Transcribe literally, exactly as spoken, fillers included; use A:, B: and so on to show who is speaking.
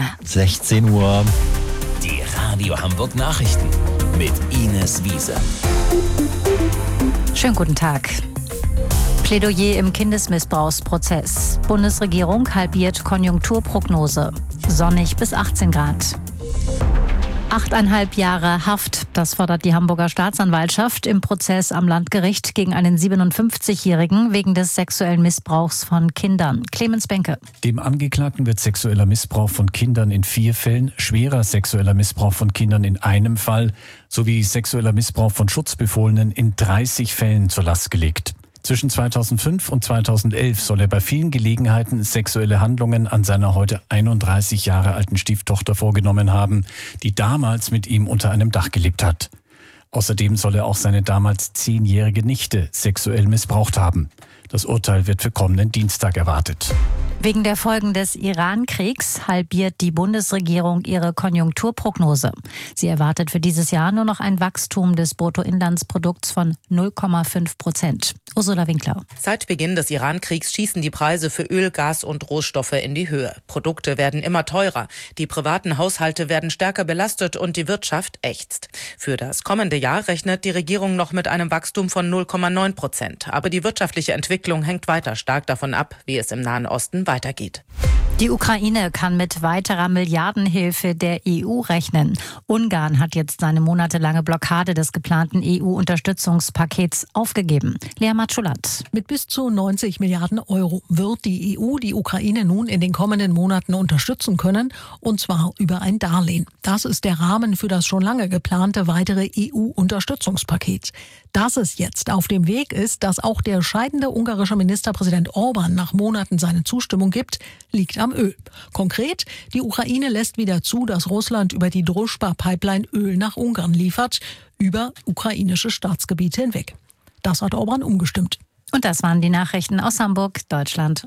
A: sechzehn Uhr.
B: Die Radio Hamburg Nachrichten mit Ines Wiese.
C: Schönen guten Tag. Plädoyer im Kindesmissbrauchsprozess. Bundesregierung halbiert Konjunkturprognose. Sonnig bis achtzehn Grad. Achteinhalb Jahre Haft, das fordert die Hamburger Staatsanwaltschaft im Prozess am Landgericht gegen einen siebenundfünfzigjährigen wegen des sexuellen Missbrauchs von Kindern. Clemens Benke.
D: Dem Angeklagten wird sexueller Missbrauch von Kindern in vier Fällen, schwerer sexueller Missbrauch von Kindern in einem Fall sowie sexueller Missbrauch von Schutzbefohlenen in dreißig Fällen zur Last gelegt. Zwischen zweitausendfünf und zweitausendelf soll er bei vielen Gelegenheiten sexuelle Handlungen an seiner heute einunddreißig Jahre alten Stieftochter vorgenommen haben, die damals mit ihm unter einem Dach gelebt hat. Außerdem soll er auch seine damals zehnjährige Nichte sexuell missbraucht haben. Das Urteil wird für kommenden Dienstag erwartet.
C: Wegen der Folgen des Iran-Kriegs halbiert die Bundesregierung ihre Konjunkturprognose. Sie erwartet für dieses Jahr nur noch ein Wachstum des Bruttoinlandsprodukts von null Komma fünf Prozent. Ursula Winkler.
E: Seit Beginn des Iran-Kriegs schießen die Preise für Öl, Gas und Rohstoffe in die Höhe. Produkte werden immer teurer, die privaten Haushalte werden stärker belastet und die Wirtschaft ächzt. Für das kommende Jahr rechnet die Regierung noch mit einem Wachstum von null Komma neun Prozent. Aber die wirtschaftliche Entwicklung hängt weiter stark davon ab, wie es im Nahen Osten weitergeht.
C: Die Ukraine kann mit weiterer Milliardenhilfe der E U rechnen. Ungarn hat jetzt seine monatelange Blockade des geplanten E U-Unterstützungspakets aufgegeben. Lea Matschulat.
F: Mit bis zu neunzig Milliarden Euro wird die E U die Ukraine nun in den kommenden Monaten unterstützen können, und zwar über ein Darlehen. Das ist der Rahmen für das schon lange geplante weitere E U-Unterstützungspaket. Dass es jetzt auf dem Weg ist, dass auch der scheidende ungarische Ministerpräsident Orban nach Monaten seine Zustimmung gibt, liegt am Öl. Konkret, die Ukraine lässt wieder zu, dass Russland über die Druschba-Pipeline Öl nach Ungarn liefert, über ukrainische Staatsgebiete hinweg. Das hat Orban umgestimmt.
C: Und das waren die Nachrichten aus Hamburg, Deutschland